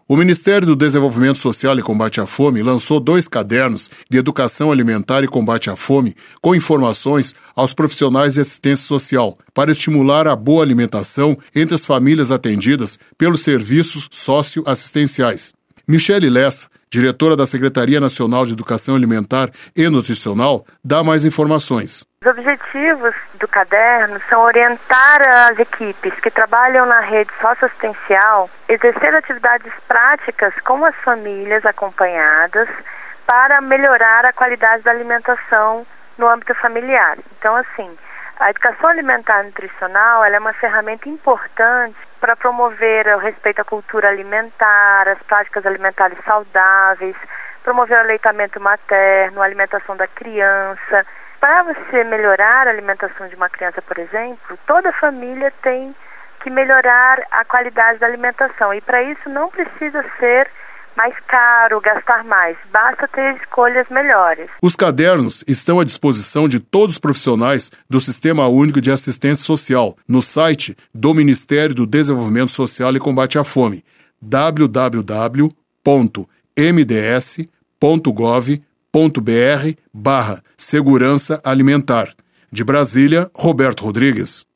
O Ministério do Desenvolvimento Social e Combate à Fome lançou 2 cadernos de educação alimentar e combate à fome com informações aos profissionais de assistência social para estimular a boa alimentação entre as famílias atendidas pelos serviços socioassistenciais. Michele Lessa, diretora da Secretaria Nacional de Educação Alimentar e Nutricional, dá mais informações. Os objetivos do caderno são orientar as equipes que trabalham na rede socioassistencial, exercer atividades práticas com as famílias acompanhadas para melhorar a qualidade da alimentação no âmbito familiar. Então, assim, a educação alimentar e nutricional ela é uma ferramenta importante para promover o respeito à cultura alimentar, as práticas alimentares saudáveis, promover o aleitamento materno, a alimentação da criança. Para você melhorar a alimentação de uma criança, por exemplo, toda família tem que melhorar a qualidade da alimentação. E para isso não precisa ser mais caro, gastar mais. Basta ter escolhas melhores. Os cadernos estão à disposição de todos os profissionais do Sistema Único de Assistência Social no site do Ministério do Desenvolvimento Social e Combate à Fome, www.mds.gov.br/segurança alimentar. De Brasília, Roberto Rodrigues.